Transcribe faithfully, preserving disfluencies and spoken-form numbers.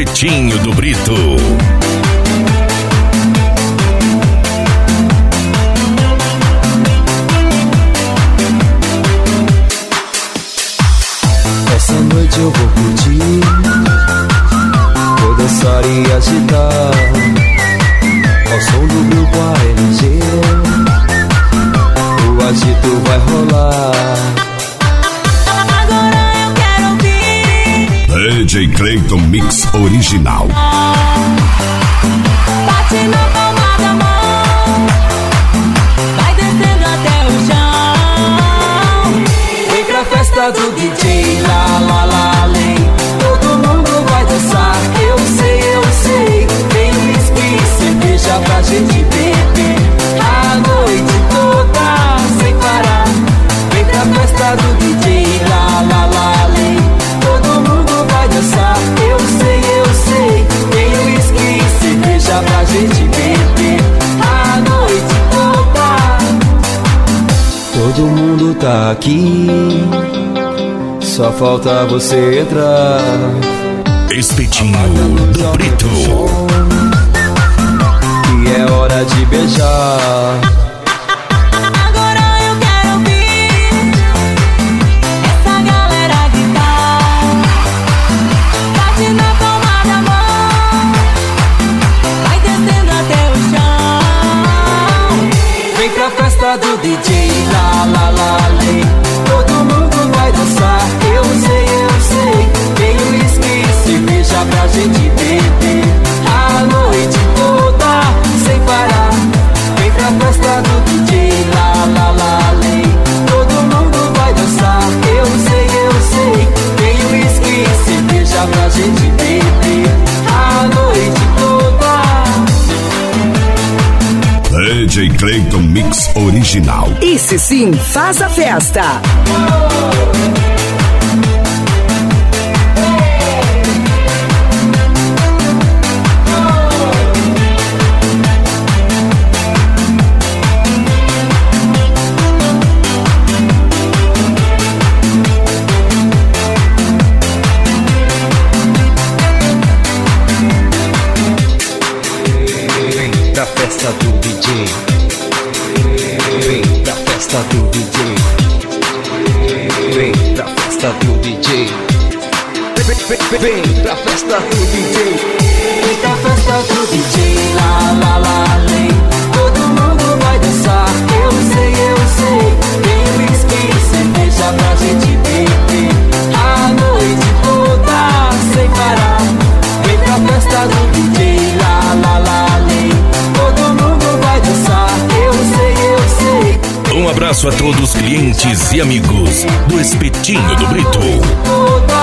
Espetinho do Brito. Essa noite eu vou curtir, vou dançar e agitar ao som do grupo A L G. O agito vai rolar. Agora eu quero ouvir D J Cleiton Mix Original. bate na palma da mão, vai descendo até o chão. Vem pra festa do D J, lá, lá, lá, lei. Todo mundo vai dançar, eu sei, eu sei. Tem whisky e cerveja pra gente beber a noite toda, sem parar. Vem pra festa do D J, lá, lá, lá, lei. Todo mundo vai dançar, eu sei, eu sei. Tem whisky e cerveja pra gente beber a noite toda. Todo mundo tá aqui, só falta você entrar. Espetinho do Brito. E é hora de beijar. Agora eu quero ouvir essa galera gritar. Bate na palma da mão, vai descendo até o chão. Vem pra festa do D J, lá, lá, lá, lei. Todo mundo vai dançar, eu sei, eu sei. Tem whisky e cerveja pra gente beber a noite toda, sem parar. Vem pra festa do D J, lá, lá, lá, lei. Todo mundo vai dançar, eu sei, eu sei. Tem whisky e cerveja pra gente beber a noite toda. D J Cleiton Mix Original. Esse sim faz a festa. Vem pra festa do D J. Vem pra festa do D J. Vem pra festa do D J. Vem, vem, vem pra festa do D J. Vem pra festa do D J, lá, lá, lá, lei. Todo mundo vai dançar, eu sei, eu sei. Tem whisky e cerveja pra gente beber a noite toda, sem parar. Vem pra festa do D J, lá, lá, lá, lei. Todo mundo vai dançar, eu sei, eu sei. Um abraço a todos os clientes e amigos do Espetinho do Brito. Toda